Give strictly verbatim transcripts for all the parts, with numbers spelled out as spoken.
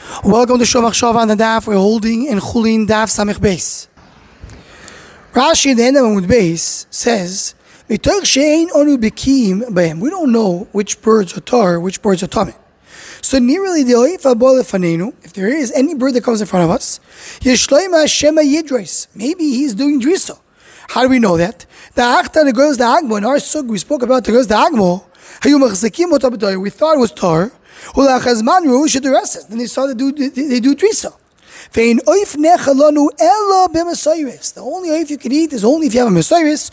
Welcome to Shomach Shav on the Daf. We're holding in Chulin Daf Samech Beis. Rashi in the end of Amud Beis says, "Mitoch she'ein onu bekim b'hem." We don't know which birds are tar, which birds are tameh. So nearly the oif abol lefanenu. If there is any bird that comes in front of us, yeshloima shema yidros. Maybe he's doing drisa. How do we know that? The achta the goes the agmo in our sug we spoke about the goes the agmo. We thought it was tar. Then they saw they do they do drisa. The only oif you can eat is only if you have a mesayris.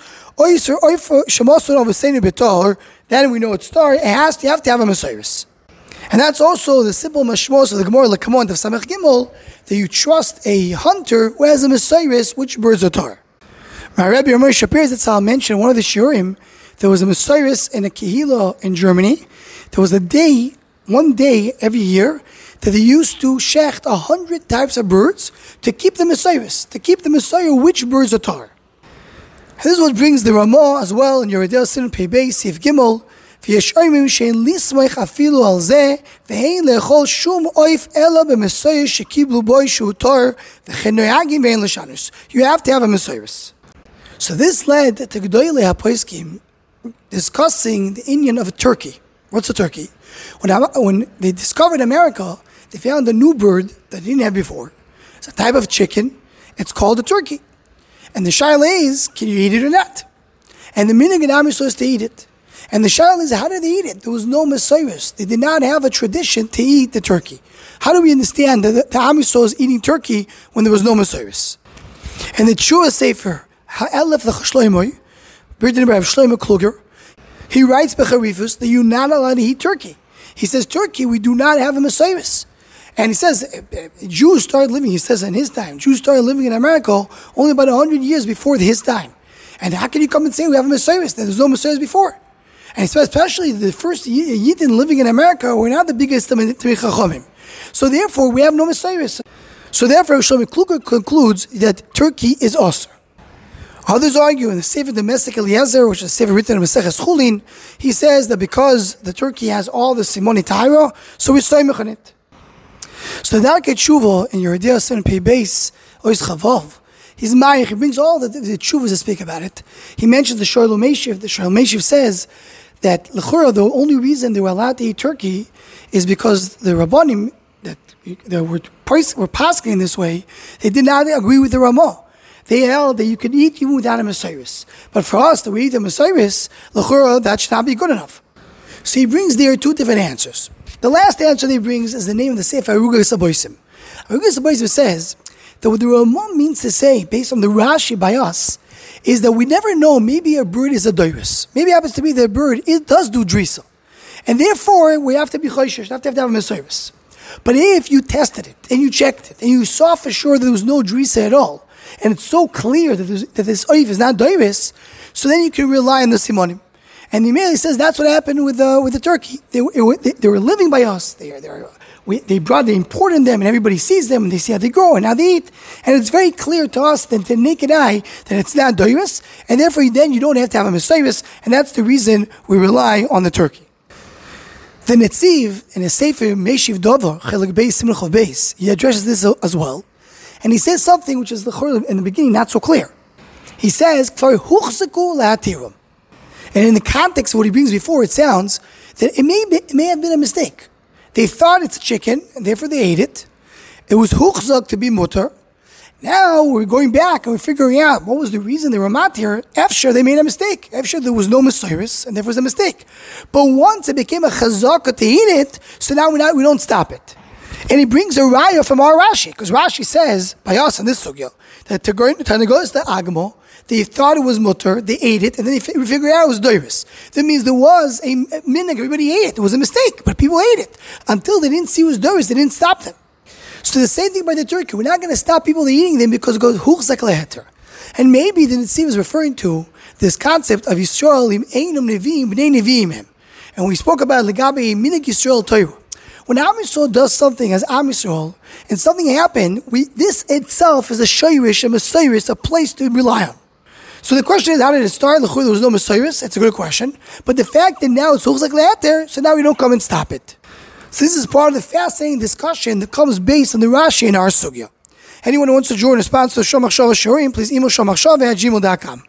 Then we know it's tar. It has to you have to have a mesayris. And that's also the simple mashmos of the Gemara Lekamont of Samech Gimel, that you trust a hunter who has a mesayris which birds are tar. My Rabbi Ramesh Shapir Zatzal mentioned one of the shiurim. There was a mesayris in a kehila in Germany. There was a day. One day every year that they used to shecht a hundred types of birds to keep the Messiahs, to keep the Messiah which birds are tar. And this is what brings the Ramah as well in Yeridei Sin Pei Beis Sif Gimel. V'yesh oimim she'en lismach afilu al zeh v'hein le'echol shum oif ela b'Messiah shekiblu boy shu tar v'chen noyagim v'hein l'shanus. You have to have a Messiah. So this led to Gedolei HaPoskim discussing the Indian of a turkey. What's a turkey? When, when they discovered America, they found a new bird that they didn't have before. It's a type of chicken. It's called a turkey. And the shaila is, can you eat it or not? And the minhag in Am Yisrael is to eat it. And the shaila is, how did they eat it? There was no mesayros. They did not have a tradition to eat the turkey. How do we understand that the Am Yisrael is eating turkey when there was no mesayros? And the Tshuva Sefer, Ha'elef L'Chashloimoy, written by Shlomo Kluger, he writes Becharifus that you're not allowed to eat turkey. He says, Turkey, we do not have a Messiahs. And he says, Jews started living, he says in his time, Jews started living in America only about one hundred years before his time. And how can you come and say we have a Messiahs? There's no Messiahs before. And especially the first Yidden living in America were not the biggest Tamei Chachamim. So therefore, we have no Messiahs. So therefore, Shlomo Kluger concludes that Turkey is Osir. Others argue in the Sefer Domestic Eliezer, which is a Sefer written in Maseches Chulin, he says that because the turkey has all the Simoni Tahira, so we're soymech on it. So the Darkei Tshuva in Yeridei Sin Pei Beis Ois Chavav, he's Mayich, he brings all the, the Tshuvas to speak about it. He mentions the Shoel Meshiv. The Shoel Meshiv says that L'chura, the only reason they were allowed to eat turkey is because the Rabbanim that, that were, were pasking this way, they did not agree with the Ramah. They held that you could eat even without a Messiahs. But for us, that we eat a Messiahs, l'chura, that should not be good enough. So he brings there two different answers. The last answer that he brings is the name of the Sefer Arugas Aboisim. Arugas Aboisim says that what the Ramah means to say, based on the Rashi by us, is that we never know, maybe a bird is a doirus. Maybe it happens to be that a bird, it does do drisa. And therefore, we have to be choishish, have to have to have a Messiahs. But if you tested it, and you checked it, and you saw for sure that there was no drisa at all, and it's so clear that, that this oif is not doiris, so then you can rely on the simonim. And the Email says that's what happened with uh, with the turkey. They, they, they were living by us. They are, they, are, we, they brought, they imported them, and everybody sees them, and they see how they grow and how they eat. And it's very clear to us, that to the naked eye, that it's not doiris, and therefore then you don't have to have a messiahs, and that's the reason we rely on the turkey. The Netziv in his Sefer Meshiv Dover Chelik Beis Simchov Beis, he addresses this as well. And he says something which is in the beginning not so clear. He says, and in the context of what he brings before, it sounds that it may, be, it may have been a mistake. They thought it's a chicken, and therefore they ate it. It was huchzak to be mutter. Now we're going back and we're figuring out what was the reason they were matir. After they made a mistake. After there was no messiahs, and therefore it was a mistake. But once it became a chazaka to eat it, so now we not we don't stop it. And he brings a raya from our Rashi, because Rashi says, by us in this sugya, that to go to the agmo, they thought it was mutter, they ate it, and then they figured out it was doiris. That means there was a minhag, everybody ate it. It was a mistake, but people ate it. Until they didn't see it was doiris, they didn't stop them. So the same thing by the turkey. We're not going to stop people eating them because it goes huchzak leheter. And maybe the Netziv is referring to this concept of Yisrael im einum neviim b'nei neviim. And we spoke about legabe minhag Yisrael Torah. When Am Yisrael does something as Am Yisrael, and something happened, we, this itself is a shayrish, a messiahs, a place to rely on. So the question is, how did it start? There was no messiahs. It's a good question. But the fact that now it's huchzak leheter, so now we don't come and stop it. So this is part of the fascinating discussion that comes based on the Rashi in our sugya. Anyone who wants to join and sponsor Shomachshava Shiurim, please email shomachshava at gmail dot com.